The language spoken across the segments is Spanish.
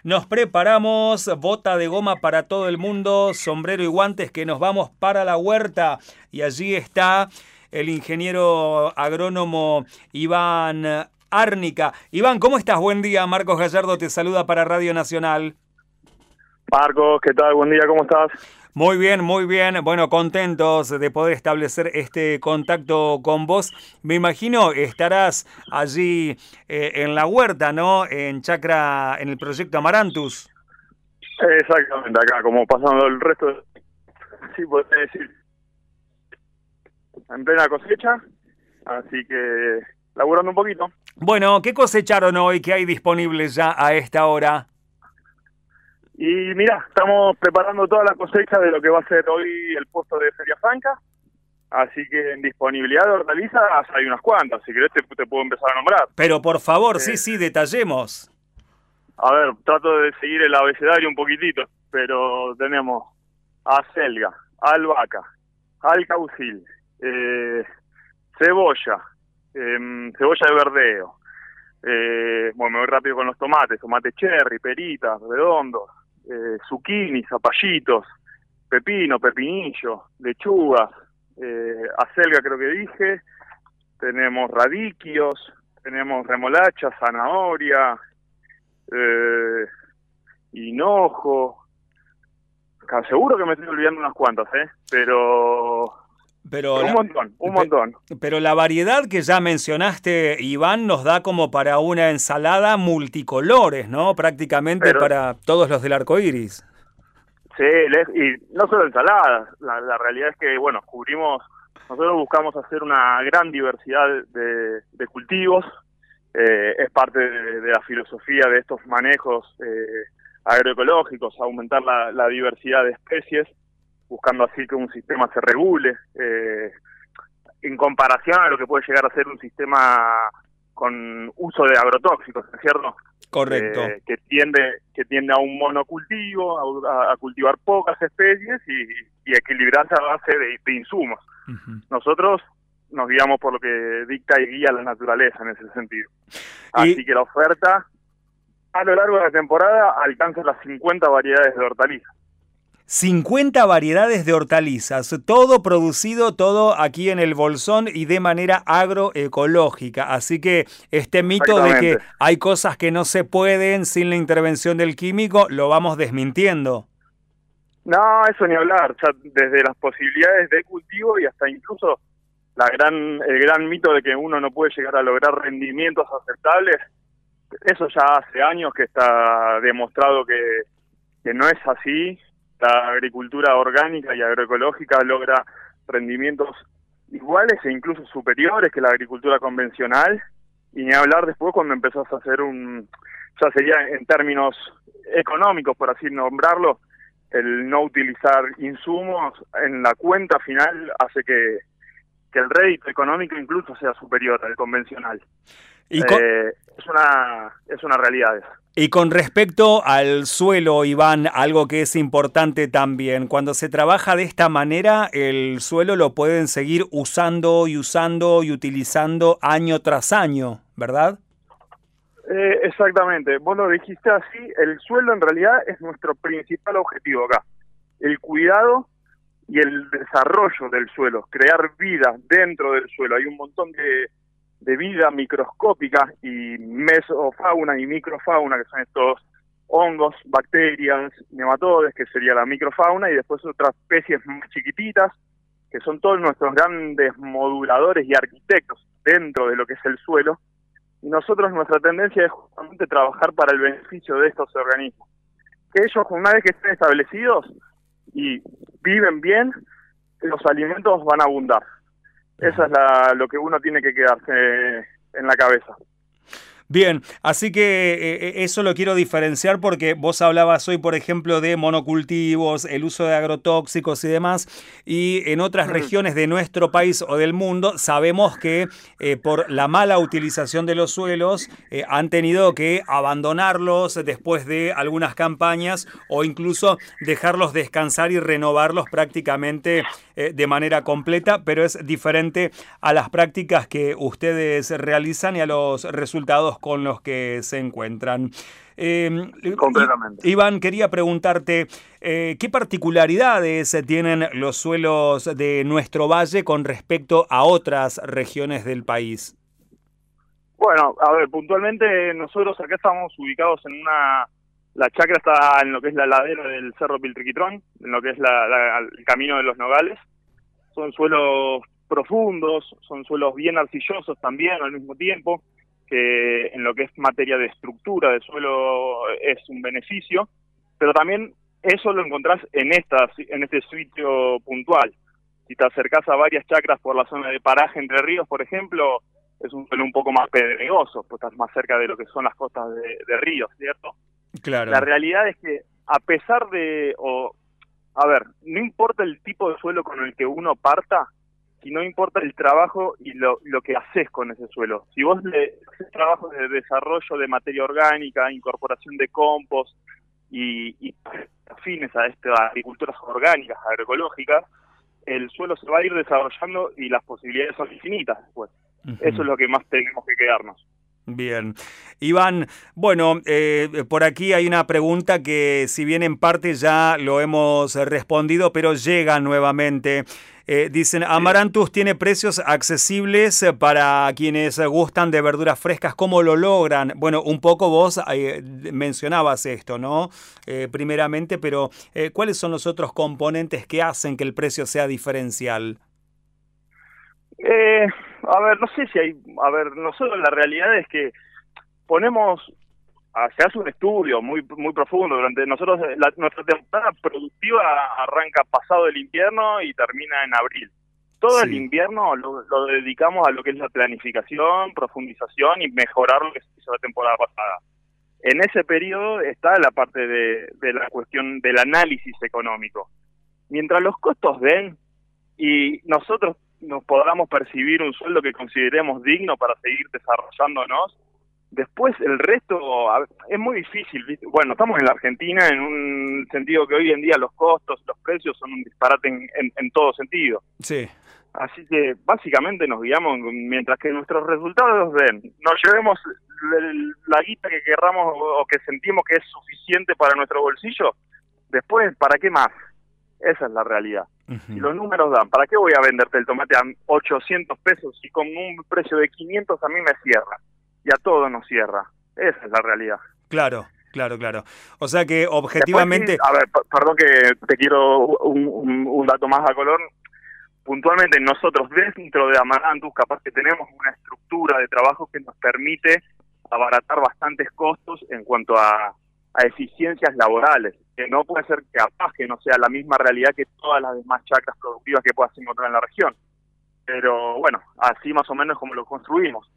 Nos preparamos, bota de goma para todo el mundo, sombrero y guantes que nos vamos para la huerta. Y allí está el ingeniero agrónomo Iván Árnica. Iván, ¿cómo estás? Buen día, Marcos Gallardo te saluda para Radio Nacional. Marcos, ¿qué tal? Buen día, ¿cómo estás? Muy bien, muy bien. Bueno, contentos de poder establecer este contacto con vos. Me imagino estarás allí en la huerta, ¿no? En Chacra, en el proyecto Amarantus. Exactamente, acá, como pasando el resto de... Sí, podés decir, en plena cosecha, así que laburando un poquito. Bueno, ¿qué cosecharon hoy? ¿Qué hay disponible ya a esta hora? Y mira, estamos preparando toda la cosecha de lo que va a ser hoy el puesto de Feria Franca, así que en disponibilidad de hortalizas hay unas cuantas, si querés te puedo empezar a nombrar. Pero por favor, sí, detallemos. A ver, trato de seguir el abecedario un poquitito, pero tenemos acelga, albahaca, alcaucil, cebolla, cebolla de verdeo. Bueno, me voy rápido con los tomates, tomate cherry, peritas, redondos, zucchini, zapallitos, pepino, pepinillo, lechugas, acelga creo que dije, tenemos radiquios, tenemos remolacha, zanahoria, hinojo. Seguro que me estoy olvidando unas cuantas, pero un montón. Pero la variedad que ya mencionaste, Iván, nos da como para una ensalada multicolores, ¿no? Prácticamente para todos los del arco iris. Sí, y no solo ensaladas, la realidad es que, bueno, nosotros buscamos hacer una gran diversidad de cultivos, es parte de la filosofía de estos manejos agroecológicos, aumentar la diversidad de especies, buscando así que un sistema se regule, en comparación a lo que puede llegar a ser un sistema con uso de agrotóxicos, ¿no es cierto? Correcto. Que tiende a un monocultivo, a cultivar pocas especies y equilibrarse a base de insumos. Uh-huh. Nosotros nos guiamos por lo que dicta y guía la naturaleza en ese sentido. Así que la oferta a lo largo de la temporada alcanza las 50 variedades de hortalizas. 50 variedades de hortalizas, todo producido, todo aquí en el Bolsón y de manera agroecológica. Así que este mito de que hay cosas que no se pueden sin la intervención del químico, lo vamos desmintiendo. No, eso ni hablar. Ya desde las posibilidades de cultivo y hasta incluso el gran mito de que uno no puede llegar a lograr rendimientos aceptables, eso ya hace años que está demostrado que no es así. La agricultura orgánica y agroecológica logra rendimientos iguales e incluso superiores que la agricultura convencional, y ni hablar después cuando empezás a hacer ya sería en términos económicos, por así nombrarlo, el no utilizar insumos en la cuenta final hace que el rédito económico incluso sea superior al convencional. Es una realidad esa. Y con respecto al suelo, Iván, algo que es importante también, cuando se trabaja de esta manera, el suelo lo pueden seguir usando y utilizando año tras año, ¿verdad? Exactamente, vos lo dijiste así, el suelo en realidad es nuestro principal objetivo acá, el cuidado y el desarrollo del suelo, crear vida dentro del suelo. Hay un montón de vida microscópica y mesofauna y microfauna, que son estos hongos, bacterias, nematodes, que sería la microfauna, y después otras especies más chiquititas, que son todos nuestros grandes moduladores y arquitectos dentro de lo que es el suelo. Y nosotros, nuestra tendencia es justamente trabajar para el beneficio de estos organismos. Que ellos, una vez que estén establecidos y viven bien, los alimentos van a abundar. Eso es lo que uno tiene que quedarse en la cabeza. Bien, así que eso lo quiero diferenciar porque vos hablabas hoy, por ejemplo, de monocultivos, el uso de agrotóxicos y demás, y en otras regiones de nuestro país o del mundo sabemos que por la mala utilización de los suelos han tenido que abandonarlos después de algunas campañas o incluso dejarlos descansar y renovarlos prácticamente de manera completa, pero es diferente a las prácticas que ustedes realizan y a los resultados con los que se encuentran. Completamente. Iván, quería preguntarte, ¿qué particularidades tienen los suelos de nuestro valle con respecto a otras regiones del país? Bueno, a ver, puntualmente nosotros acá estamos ubicados en la chacra está en lo que es la ladera del Cerro Piltriquitrón, en lo que es el Camino de los Nogales. Son suelos profundos, son suelos bien arcillosos también al mismo tiempo, que en lo que es materia de estructura de suelo es un beneficio, pero también eso lo encontrás en este sitio puntual. Si te acercás a varias chacras por la zona de Paraje Entre Ríos, por ejemplo, es un suelo un poco más pedregoso, pues estás más cerca de lo que son las costas de ríos, ¿cierto? Claro. La realidad es que a pesar no importa el tipo de suelo con el que uno parta, sino importa el trabajo y lo que haces con ese suelo. Si vos le haces trabajo de desarrollo de materia orgánica, incorporación de compost y afines a estas agriculturas orgánicas, agroecológicas, el suelo se va a ir desarrollando y las posibilidades son infinitas después. Eso es lo que más tenemos que quedarnos. Bien. Iván, bueno, por aquí hay una pregunta que si bien en parte ya lo hemos respondido, pero llega nuevamente. Dicen, Amarantus tiene precios accesibles para quienes gustan de verduras frescas. ¿Cómo lo logran? Bueno, un poco vos mencionabas esto, ¿no? Primeramente, pero ¿cuáles son los otros componentes que hacen que el precio sea diferencial? No sé si hay... nosotros la realidad es que se hace un estudio muy profundo. Nuestra temporada productiva arranca pasado el invierno y termina en abril. Todo el invierno lo dedicamos a lo que es la planificación, profundización y mejorar lo que se hizo la temporada pasada. En ese periodo está la parte de la cuestión del análisis económico. Mientras los costos den y nosotros nos podamos percibir un sueldo que consideremos digno para seguir desarrollándonos, después el resto es muy difícil, ¿viste? Bueno, estamos en la Argentina en un sentido que hoy en día los costos, los precios son un disparate en todo sentido. Sí. Así que básicamente nos guiamos mientras que nuestros resultados den. Nos llevemos la guita que querramos o que sentimos que es suficiente para nuestro bolsillo. Después, ¿para qué más? Esa es la realidad. Si los números dan, ¿para qué voy a venderte el tomate a 800 pesos si con un precio de 500 a mí me cierra? Y a todos nos cierra. Esa es la realidad. Claro. O sea que objetivamente... Después, perdón que te quiero un dato más a color. Puntualmente nosotros dentro de Amarantus capaz que tenemos una estructura de trabajo que nos permite abaratar bastantes costos en cuanto a eficiencias laborales, que no puede ser capaz que no sea la misma realidad que todas las demás chacras productivas que puedas encontrar en la región. Pero bueno, así más o menos como lo construimos.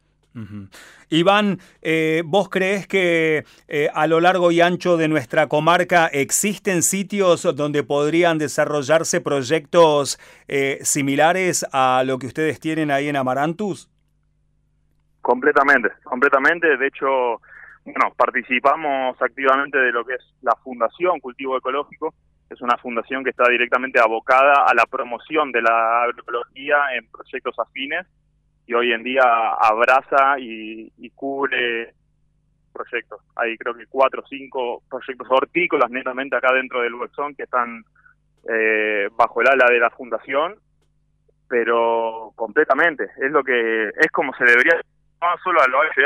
Iván, ¿vos creés que a lo largo y ancho de nuestra comarca existen sitios donde podrían desarrollarse proyectos similares a lo que ustedes tienen ahí en Amarantus? Completamente. De hecho, bueno, participamos activamente de lo que es la Fundación Cultivo Ecológico. Es una fundación que está directamente abocada a la promoción de la agroecología en proyectos afines y hoy en día abraza y cubre proyectos. Hay creo que 4 o 5 proyectos hortícolas netamente acá dentro del Huexón que están bajo el ala de la fundación, pero completamente. Es como se debería, no solo a lo alto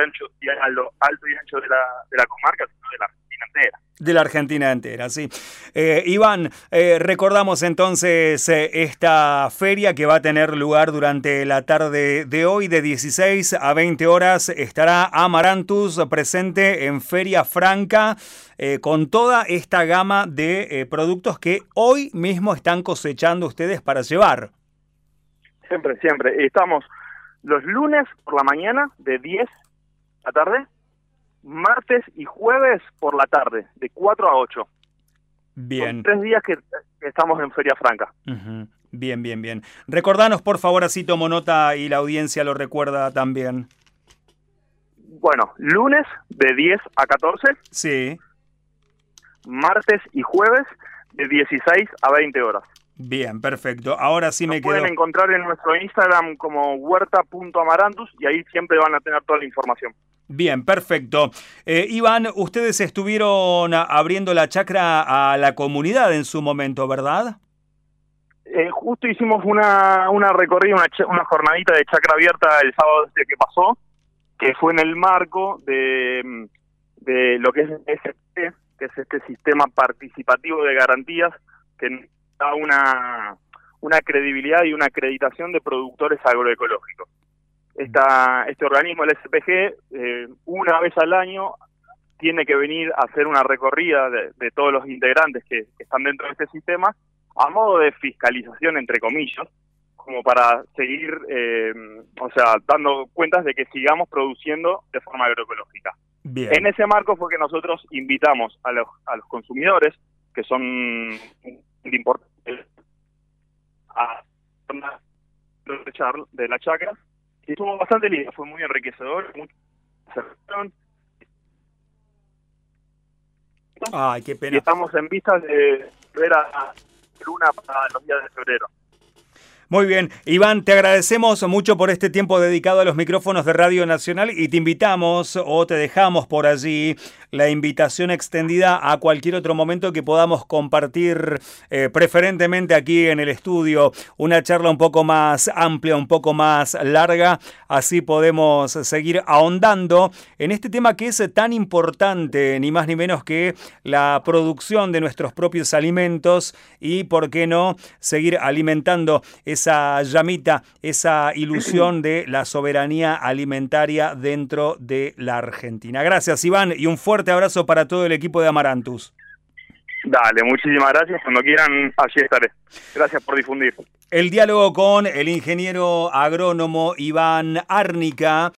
y ancho de la comarca, sino de la Argentina entera. De la Argentina entera, sí. Iván, recordamos entonces esta feria que va a tener lugar durante la tarde de hoy, de 16 a 20 horas. Estará Amarantus presente en Feria Franca con toda esta gama de productos que hoy mismo están cosechando ustedes para llevar. Siempre. Estamos los lunes por la mañana de 10 a la tarde, martes y jueves por la tarde, de 4 a 8. Bien. Son 3 días que estamos en Feria Franca. Bien. Recordanos, por favor, así tomo nota y la audiencia lo recuerda también. Bueno, lunes de 10 a 14. Sí. Martes y jueves de 16 a 20 horas. Bien, perfecto. Ahora sí me quedo... Pueden encontrar en nuestro Instagram como huerta.amarantus y ahí siempre van a tener toda la información. Bien, perfecto. Iván, ustedes estuvieron abriendo la chacra a la comunidad en su momento, ¿verdad? Justo hicimos una recorrida, una jornadita de chacra abierta el sábado que pasó, que fue en el marco de lo que es el SP, que es este sistema participativo de garantías que da una credibilidad y una acreditación de productores agroecológicos. Este organismo, el SPG, una vez al año tiene que venir a hacer una recorrida de todos los integrantes que están dentro de este sistema, a modo de fiscalización, entre comillas, como para seguir, dando cuentas de que sigamos produciendo de forma agroecológica. Bien. En ese marco fue que nosotros invitamos a los consumidores, que son importantes, a de la chacra, y estuvo bastante lindo, fue muy enriquecedor, Ay, qué pena. y estamos en vistas de ver a Luna para los días de febrero. Muy bien, Iván, te agradecemos mucho por este tiempo dedicado a los micrófonos de Radio Nacional y te invitamos o te dejamos por allí la invitación extendida a cualquier otro momento que podamos compartir, preferentemente aquí en el estudio, una charla un poco más amplia, un poco más larga, así podemos seguir ahondando en este tema que es tan importante, ni más ni menos que la producción de nuestros propios alimentos y, por qué no, seguir alimentando esa llamita, esa ilusión de la soberanía alimentaria dentro de la Argentina. Gracias, Iván, y un fuerte abrazo para todo el equipo de Amaranthus. Dale, muchísimas gracias. Cuando quieran, allí estaré. Gracias por difundir. El diálogo con el ingeniero agrónomo Iván Árnica.